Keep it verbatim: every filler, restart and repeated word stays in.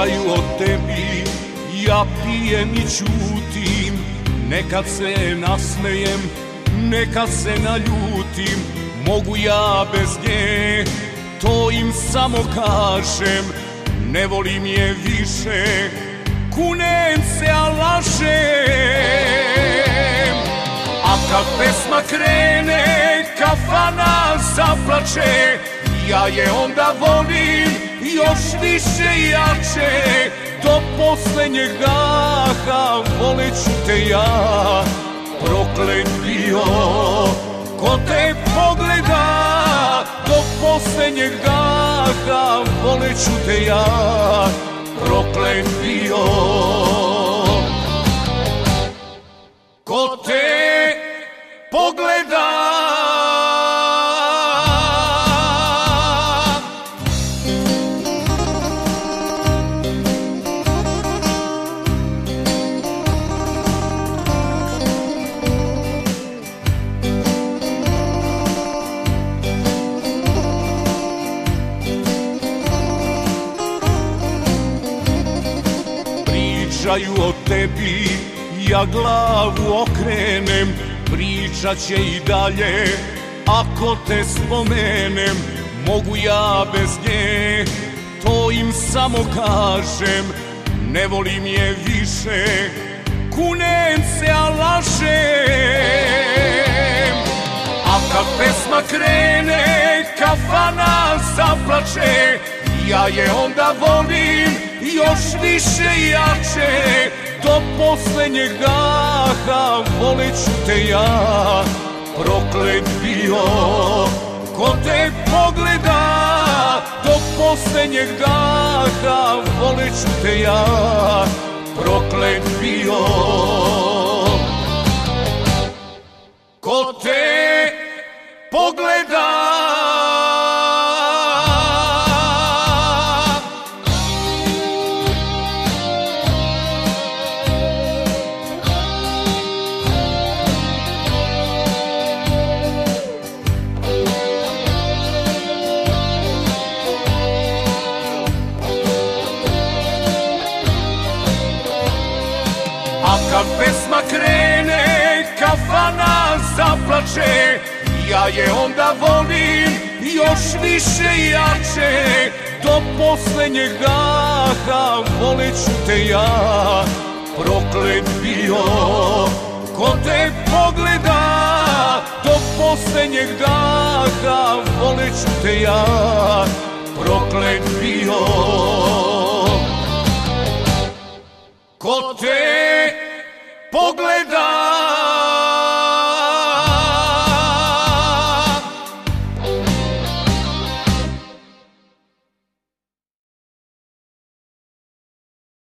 pričaju o tebi, ja pijem i ćutim. Nekad se nasmejem, nekad se naljutim. Mogu ja bez nje, to im samo kažem. Ne volim je više, kunem se, a lažem. A kad pesma krene, kafana zaplače, ja je onda volim još više i jače. Do poslednjeg daha voleću te ja. Proklet bio ko te pogleda, do poslednjeg daha voleću te ja. Proklet bio ko te pogleda. Pričaju o tebi, ja glavu okrenem. Pričat će i dalje, ako te spomenem. Mogu ja bez nje, to im samo kažem. Ne volim je više, kunem se, a lažem. A kad pesma krene, kafana zaplače, ja je onda volim još više i jače. Do poslednjeg daha voleću te ja. Proklet bio ko te pogleda, do poslednjeg daha voleću te ja. Proklet bio ko te pogleda. A kad pesma krene, kafana zaplače, ja je onda volim još više i jače. Do poslednjeg daha voleću te ja. Proklet bio ko te pogleda, do poslednjeg daha voleću te ja. Proklet bio